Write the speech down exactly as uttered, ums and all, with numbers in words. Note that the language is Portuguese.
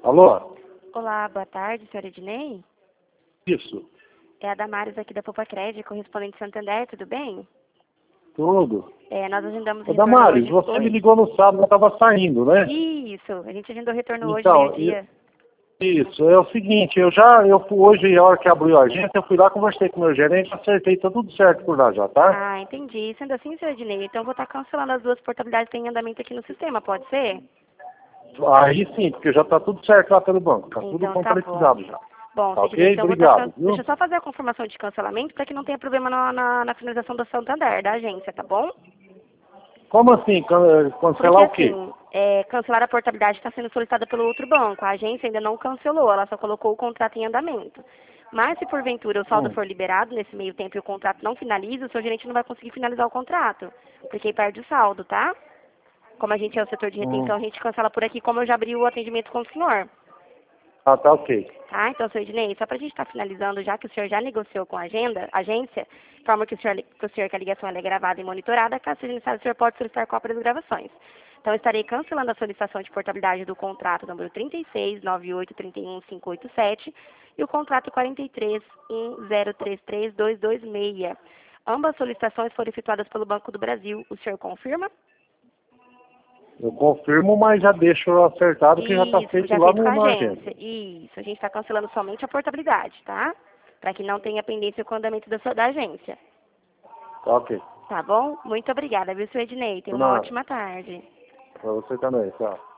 Alô? Olá, boa tarde, senhora Ednei. Isso. É a Damares aqui da Poupa Crédito, correspondente Santander, tudo bem? Tudo. É, nós agendamos o Ô, retorno Damares, hoje. você Oi? me ligou no sábado, eu estava saindo, né? Isso, a gente agendou o retorno hoje, Então, meio-dia. isso. É o seguinte, eu já, eu fui hoje, a hora que abriu a agência, eu fui lá, conversei com o meu gerente, acertei, tá tudo certo por lá já, tá? Ah, entendi. Sendo assim, senhora Ednei, então eu vou estar cancelando as duas portabilidades que têm em andamento aqui no sistema, pode ser? Aí sim, porque já tá tudo certo lá pelo banco, tá tudo Então tá bom. completizado já. Bom, Tá senhora Ednei, ok? então eu vou estar... Obrigado, Can... viu? Deixa eu só fazer a confirmação de cancelamento para que não tenha problema na, na, na finalização da Santander, da agência, tá bom? Como assim? Can- Porque Cancelar o quê? assim, é, cancelar a portabilidade está sendo solicitada pelo outro banco. A agência ainda não cancelou, ela só colocou o contrato em andamento. Mas se porventura o saldo Hum. for liberado nesse meio tempo e o contrato não finaliza, o seu gerente não vai conseguir finalizar o contrato, porque aí perde o saldo, tá? Como a gente é o setor de Hum. retenção, a gente cancela por aqui, como eu já abri o atendimento com o senhor. Ah, tá ok. Tá? Então, senhor Ednei, só para a gente estar finalizando, já que o senhor já negociou com a agenda, agência, de forma que o senhor, que o senhor que a ligação ela é gravada e monitorada, caso seja necessário, o senhor pode solicitar cópia das gravações. Então, estarei cancelando a solicitação de portabilidade do contrato número trinta e seis, noventa e oito, trinta e um, quinhentos e oitenta e sete e o contrato quarenta e três, um zero três três, dois dois seis. Ambas solicitações foram efetuadas pelo Banco do Brasil. O senhor confirma? Eu confirmo, mas já deixo acertado que já tá Isso, feito já lá feito com no, a na agência. agência. Isso, a gente está cancelando somente a portabilidade, tá? Para que não tenha pendência com o andamento da, sua- da agência. Tá ok. Tá bom? Muito obrigada, viu, seu Ednei? Tenha Por uma nada. ótima tarde. Pra você também, tchau.